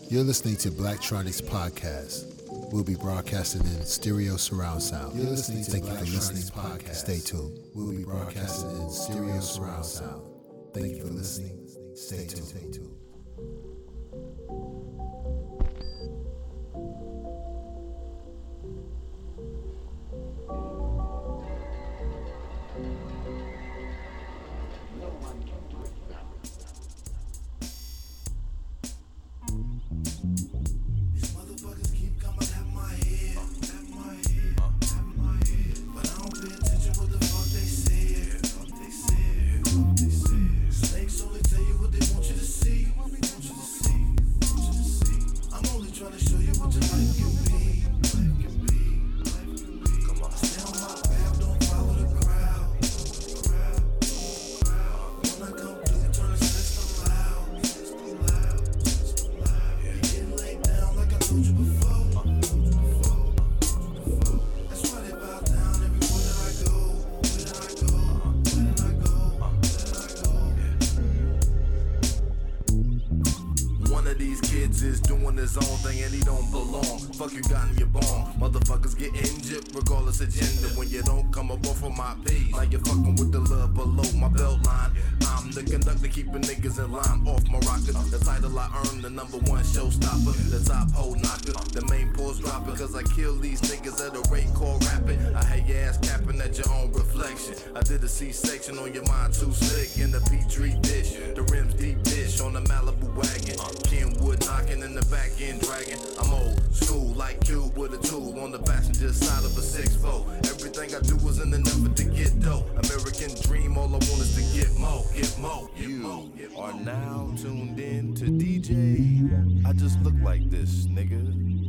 You're listening to Blacktronics Podcast. We'll be broadcasting in stereo surround sound. You're listening to Blacktronics Podcast. Stay tuned. We'll be broadcasting in stereo surround sound. Thank you for listening. Stay tuned. C-section on your mind too slick in the Petri dish. The rims deep dish on the Malibu wagon. Kenwood knocking in the back end dragging. I'm old school like Cube with a tool on the passenger side of a 6-4. Everything I do is in an effort to get dough. American dream, all I want is to get more, get more. You are now tuned in to DJ. I just look like this, nigga.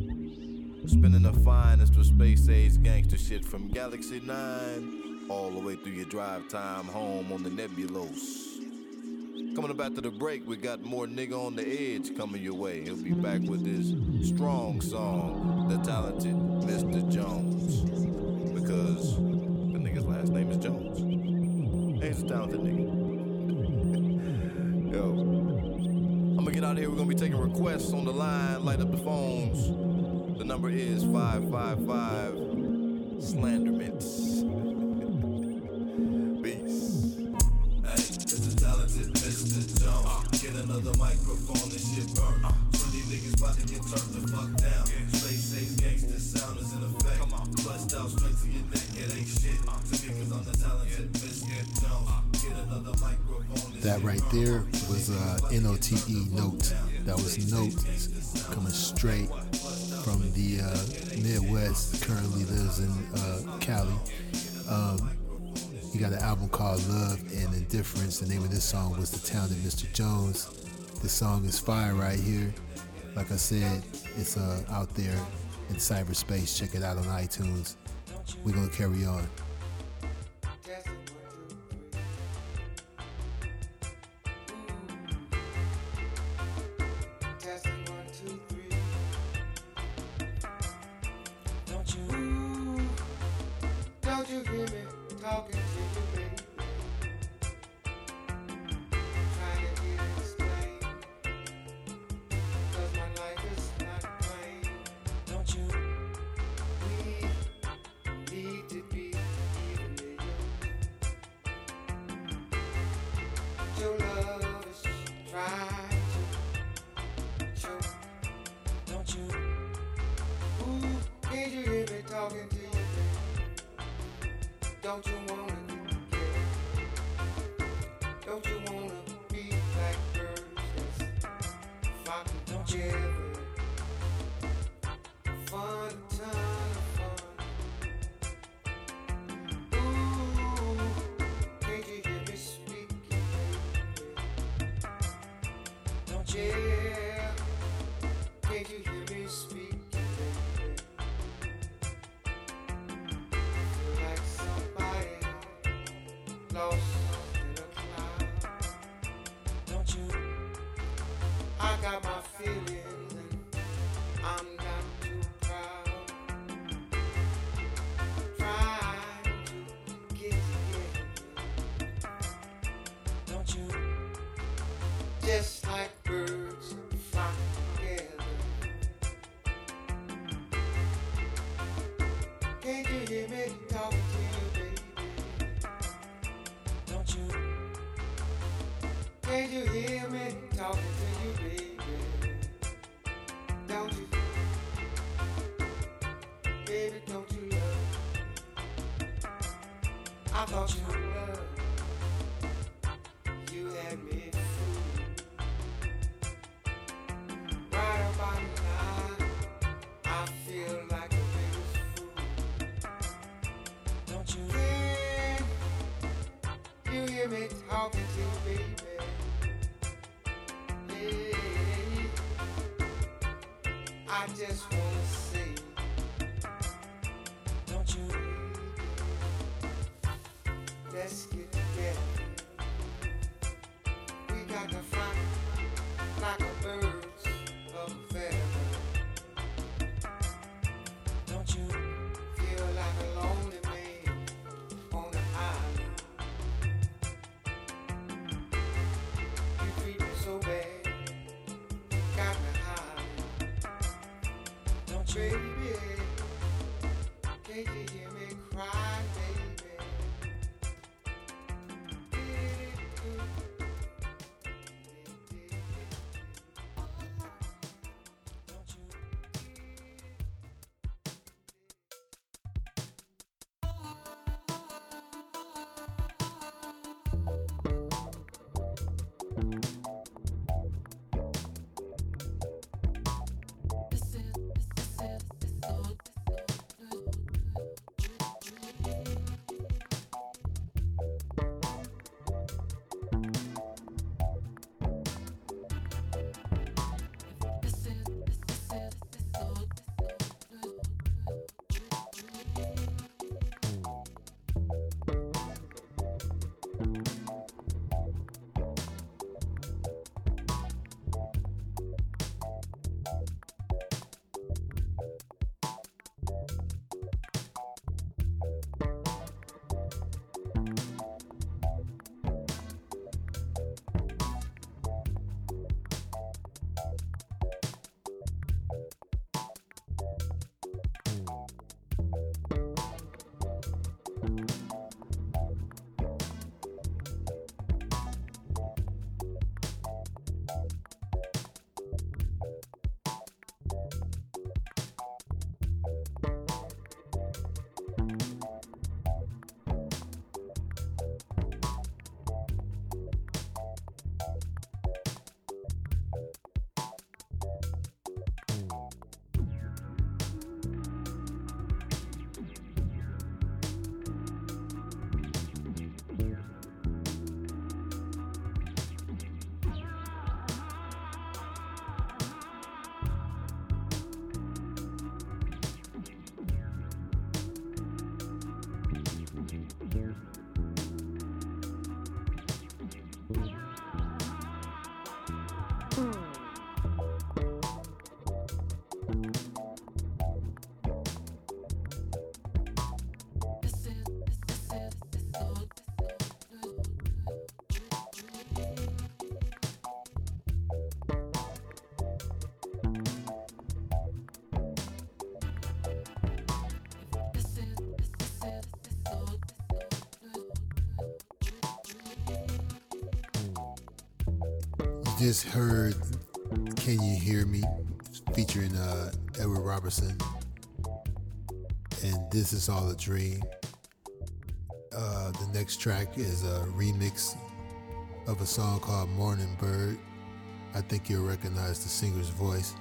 Spinning the finest of space age gangster shit from Galaxy 9 all the way through your drive time home on the Nebulos. Coming up after the break, we got more Nigga on the Edge coming your way. He'll be back with his strong song, The Talented Mr. Jones. Because the nigga's last name is Jones. And he's a talented nigga. Yo, I'm gonna get out of here. We're gonna be taking requests on the line. Light up the phones. The number is 555 Slanderments. Another microphone and shit burn. 20 niggas about to get turned the fuck down. Space age gangsta sound is in effect. Bust out straight to your neck, it ain't shit. To me, cause I'm the talented Mr. Jones. Get another microphone. That right there was N-O-T-E, Note. That was Note coming straight from the Midwest. Currently lives in Cali. He got an album called Love and Indifference. The name of this song was The Talented Mr. Jones. This song is fire right here. Like I said, it's out there in cyberspace. Check it out on iTunes. We're going to carry on. Don't you hear me talking to you, baby? Trying to get it explained, 'cause my life is not plain. Don't you? We need to be even. Your love is trying to choke. Don't you? Ooh, can't you hear me talking to you? Don't you wanna get it? Don't you wanna be like birds that's flocking together? Fun, ton of fun. Ooh, can't you hear me speaking, baby? Don't you? Can't you hear me speaking, baby? Lost in a cloud. Don't you? I got my feelings and I'm not too proud. Trying to get together. Don't you? Just like birds flock together. Can't you hear me talking to you, baby? Don't you, baby, don't you love? I thought you loved. You had me fooled. Right about now, I feel like a biggest fool. Don't you? When you hear me talking to you, baby. I just wanna say, don't you? Let's get together. We got to fly like a birds of a feather. Don't you feel like a lonely man on the island? You treat me so bad. Got me high, don't you, baby? Can't you hear me cry, baby? Just heard Can You Hear Me featuring Edward Robertson, and This Is All a Dream. The next track is a remix of a song called Morning Bird. I think you'll recognize the singer's voice.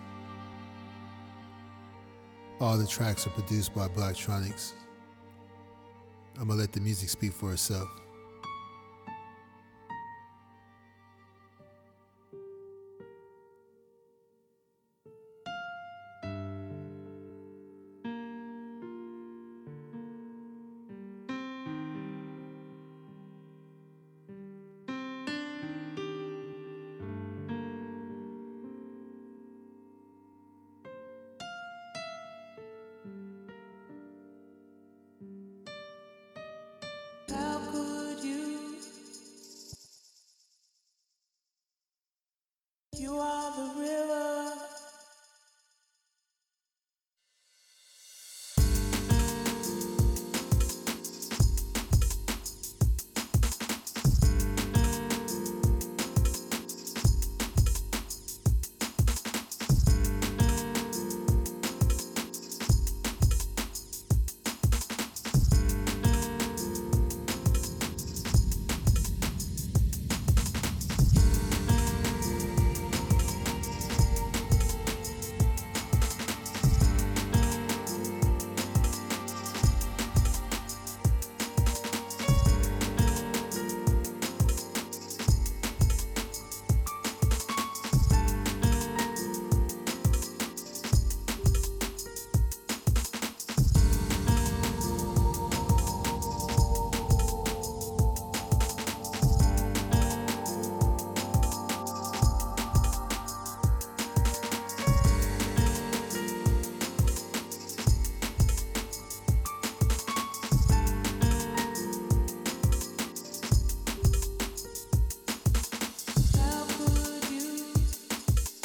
All the tracks are produced by Blacktronics. I'm gonna let the music speak for itself. How could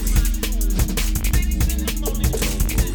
Don't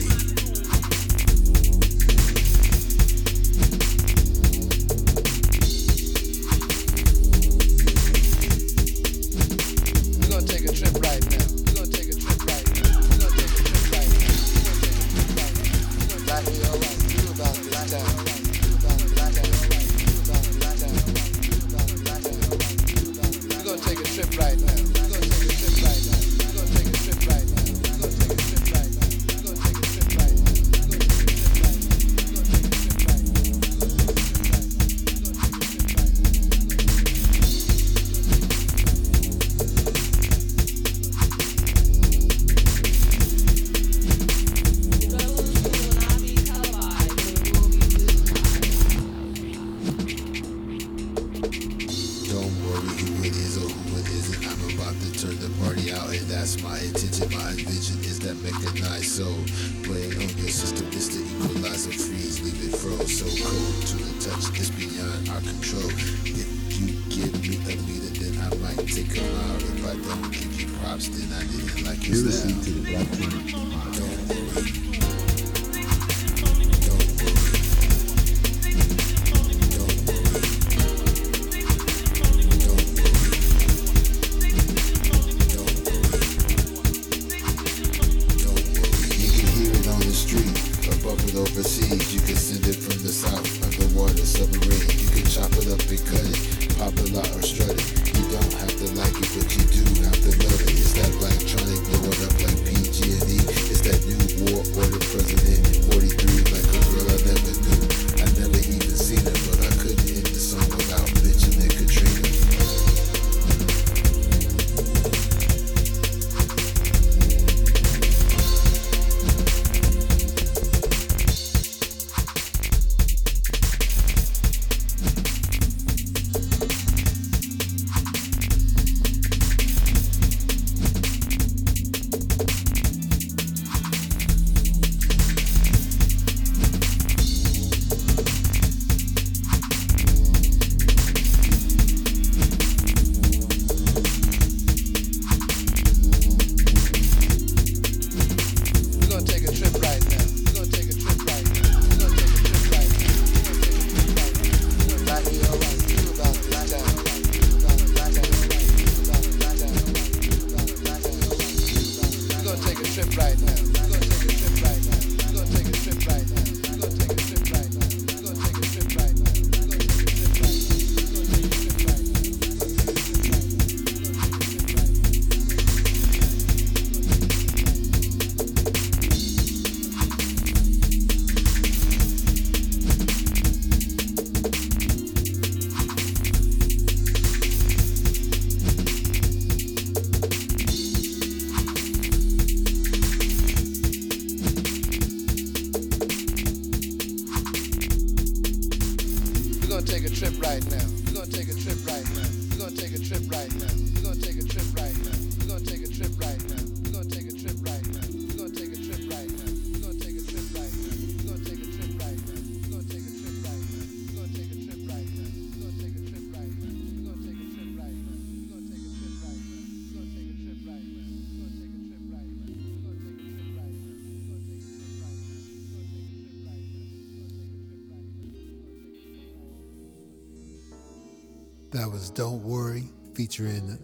That was Don't Worry, featuring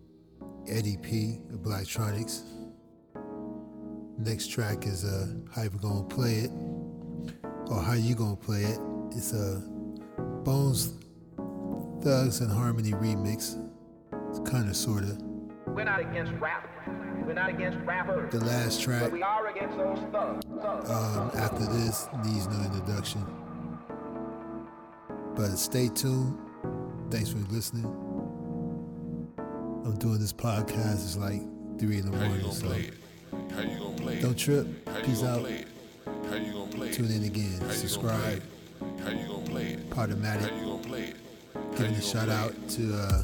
Eddie P of Blacktronics. Next track is How You Gonna Play It, or How You Gonna Play It. It's a Bones Thugs and Harmony remix. It's kind of, sort of. We're not against rap. We're not against rappers. The last track, but we are against those thugs. After this, needs no introduction. But stay tuned. Thanks for listening. I'm doing this podcast. It's like 3 in the morning. So How you gonna play it? Don't trip. Peace out. How you gonna play it? Tune in again. Subscribe. How you gonna play it? Podomatic. How you gonna play it? Giving a shout out to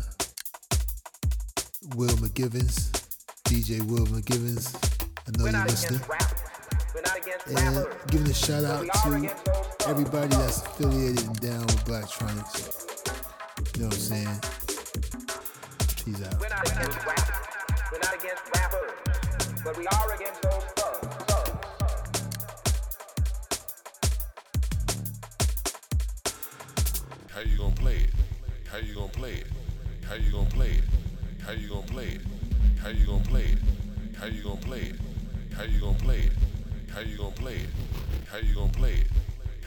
Will McGivens, DJ Will McGivens. I know you're listening. And giving a shout out to everybody that's affiliated and down with Blacktronics. You know what I'm saying? Peace out. We're not against rap. We're not against rappers. But we are against those thugs. How you gonna play it? How you gonna play it? How you gonna play it? How you gonna play it? How you gonna play it? How you gonna play it? How you gonna play it? How you gonna play it? How you gonna play it?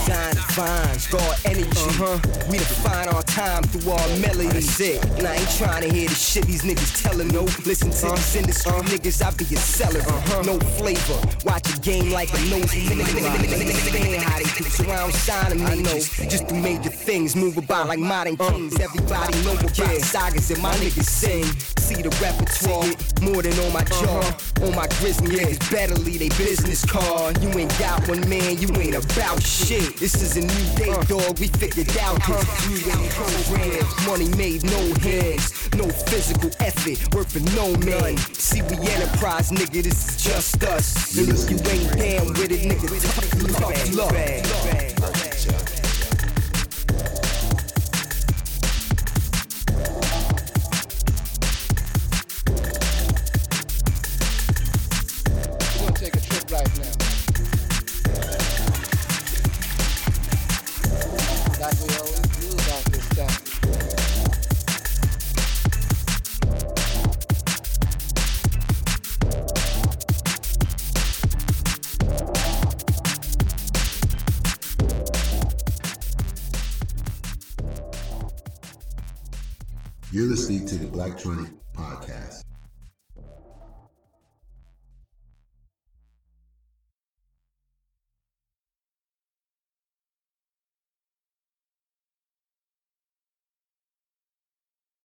design vines, guard energy. We define our time through our melody. Shit, and I ain't trying to hear the shit these niggas telling. No, listen to these industry niggas, I be a seller. No flavor, watch a game like a nosy. Understand how they do, so I don't sign them, they know. Just do major things, move about like modern kings. Everybody know about sagas that my niggas sing. See the repertoire, more than on my jaw. On my grizzly niggas better leave they business card. You ain't got one, man, you ain't about shit. This is a new day, dog, we figured out this. You ain't programs, money made, no hands. No physical effort, work for no man. See, we enterprise, nigga, this is just us. And if you ain't down with it, nigga, tough luck. You're listening to the Black Tronic Podcast.